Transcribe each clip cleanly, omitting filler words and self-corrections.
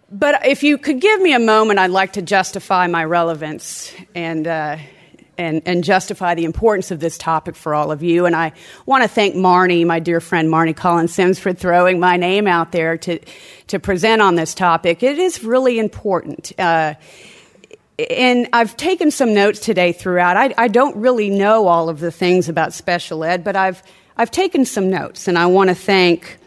But if you could give me a moment, I'd like to justify my relevance and justify the importance of this topic for all of you. And I want to thank Marnie, my dear friend Marnie Collins Sims, for throwing my name out there to present on this topic. It is really important. And I've taken some notes today throughout. I don't really know all of the things about special ed, but I've taken some notes, and I want to thank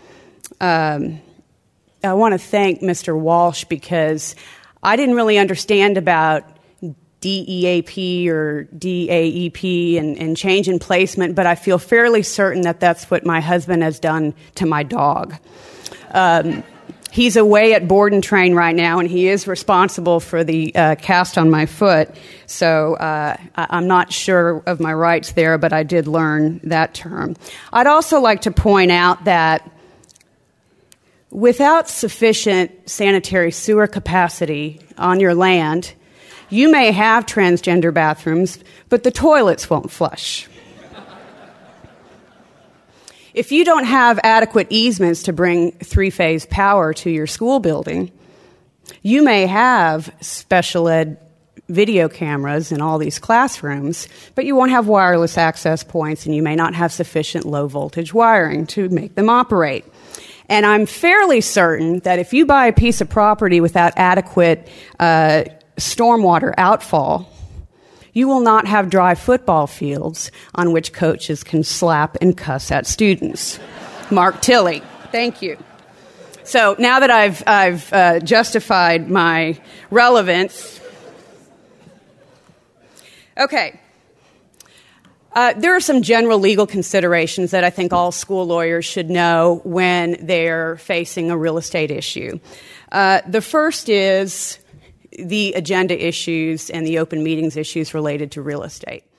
Mr. Walsh, because I didn't really understand about DEAP or DAEP and change in placement, but I feel fairly certain that that's what my husband has done to my dog. He's away at board and train right now, and he is responsible for the cast on my foot. So I'm not sure of my rights there, but I did learn that term. I'd also like to point out that without sufficient sanitary sewer capacity on your land, you may have transgender bathrooms, but the toilets won't flush. If you don't have adequate easements to bring three-phase power to your school building, you may have special ed video cameras in all these classrooms, but you won't have wireless access points, and you may not have sufficient low-voltage wiring to make them operate. And I'm fairly certain that if you buy a piece of property without adequate stormwater outfall, you will not have dry football fields on which coaches can slap and cuss at students. Mark Tilley. Thank you. So now that I've justified my relevance, okay. There are some general legal considerations that I think all school lawyers should know when they're facing a real estate issue. The first is the agenda issues and the open meetings issues related to real estate.